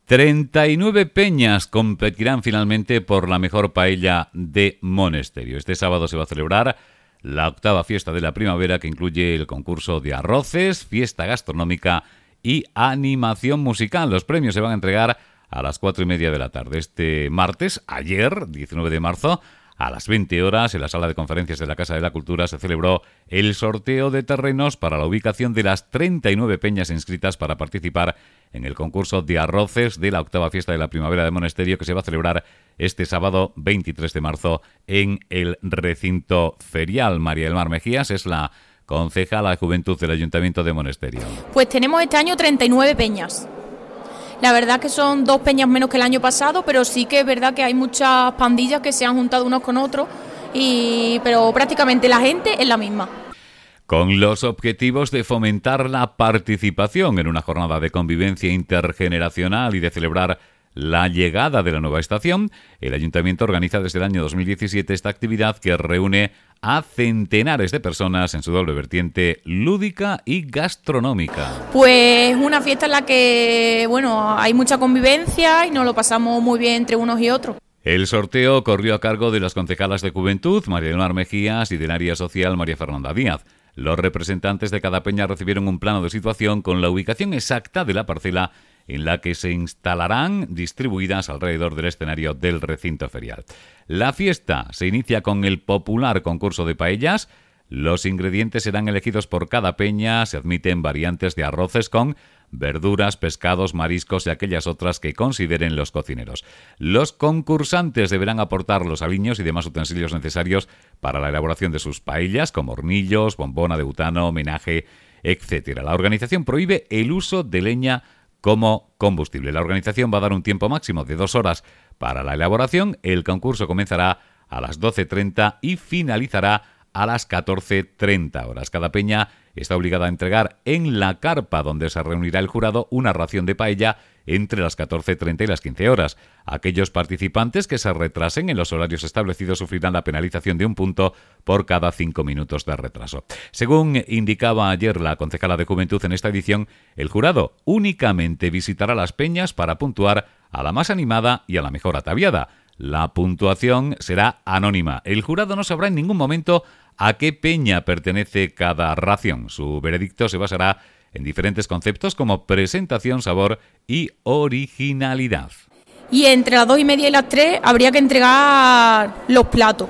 39 peñas competirán finalmente por la mejor paella de Monesterio. Este sábado se va a celebrar la 8ª fiesta de la primavera, que incluye el concurso de arroces, fiesta gastronómica y animación musical. Los premios se van a entregar a las 4:30 de la tarde. Este martes, ayer, 19 de marzo, a las 20 horas, en la sala de conferencias de la Casa de la Cultura, se celebró el sorteo de terrenos para la ubicación de las 39 peñas inscritas para participar en el concurso de arroces de la 8ª fiesta de la primavera de Monesterio, que se va a celebrar este sábado 23 de marzo en el recinto ferial. María del Mar Mejías es la concejala de Juventud del Ayuntamiento de Monesterio. Pues tenemos este año 39 peñas. La verdad que son 2 peñas menos que el año pasado, pero sí que es verdad que hay muchas pandillas que se han juntado unos con otros, pero prácticamente la gente es la misma. Con los objetivos de fomentar la participación en una jornada de convivencia intergeneracional y de celebrar la llegada de la nueva estación, el Ayuntamiento organiza desde el año 2017 esta actividad que reúne a centenares de personas en su doble vertiente lúdica y gastronómica. Pues una fiesta en la que, hay mucha convivencia y nos lo pasamos muy bien entre unos y otros. El sorteo corrió a cargo de las concejalas de Juventud, María del Mar Mejías, y del área social, María Fernanda Díaz. Los representantes de cada peña recibieron un plano de situación con la ubicación exacta de la parcela en la que se instalarán distribuidas alrededor del escenario del recinto ferial. La fiesta se inicia con el popular concurso de paellas. Los ingredientes serán elegidos por cada peña. Se admiten variantes de arroces con verduras, pescados, mariscos y aquellas otras que consideren los cocineros. Los concursantes deberán aportar los aliños y demás utensilios necesarios para la elaboración de sus paellas, como hornillos, bombona de butano, menaje, etc. La organización prohíbe el uso de leña como combustible. La organización va a dar un tiempo máximo de 2 horas para la elaboración. El concurso comenzará a las 12:30 y finalizará a las 14:30 horas. Cada peña está obligada a entregar en la carpa donde se reunirá el jurado una ración de paella entre las 14:30 y las 15 horas. Aquellos participantes que se retrasen en los horarios establecidos sufrirán la penalización de 1 punto por cada 5 minutos de retraso. Según indicaba ayer la concejala de Juventud, en esta edición, el jurado únicamente visitará las peñas para puntuar a la más animada y a la mejor ataviada. La puntuación será anónima. El jurado no sabrá en ningún momento a qué peña pertenece cada ración. Su veredicto se basará en diferentes conceptos como presentación, sabor y originalidad. Y entre las 2:30 y las 3 habría que entregar los platos.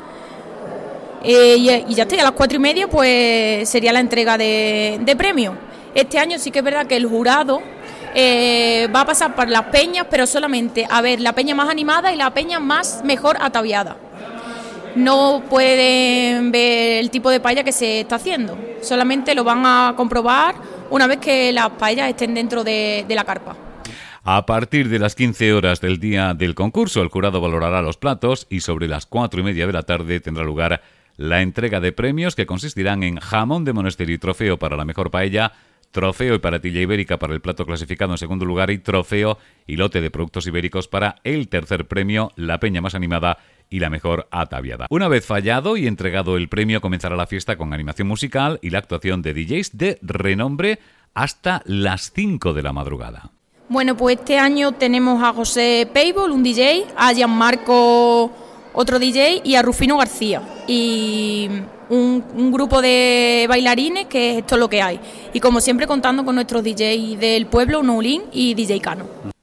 Y ya está, a las 4:30 pues sería la entrega de premios. Este año sí que es verdad que el jurado va a pasar por las peñas, pero solamente a ver la peña más animada y la peña mejor ataviada. No pueden ver el tipo de paella que se está haciendo, solamente lo van a comprobar una vez que las paellas estén dentro de la carpa. A partir de las 15 horas del día del concurso, el jurado valorará los platos y sobre las 4:30 de la tarde tendrá lugar la entrega de premios, que consistirán en jamón de Monesterio y trofeo para la mejor paella, trofeo y paratilla ibérica para el plato clasificado en segundo lugar y trofeo y lote de productos ibéricos para el tercer premio, la peña más animada y la mejor ataviada. Una vez fallado y entregado el premio, comenzará la fiesta con animación musical y la actuación de DJs de renombre hasta las 5 de la madrugada. Bueno, pues este año tenemos a José Payball, un DJ, a Gianmarco, otro DJ, y a Rufino García. Y un grupo de bailarines, que es esto lo que hay. Y como siempre, contando con nuestros DJs del pueblo, Noulín y DJ Cano.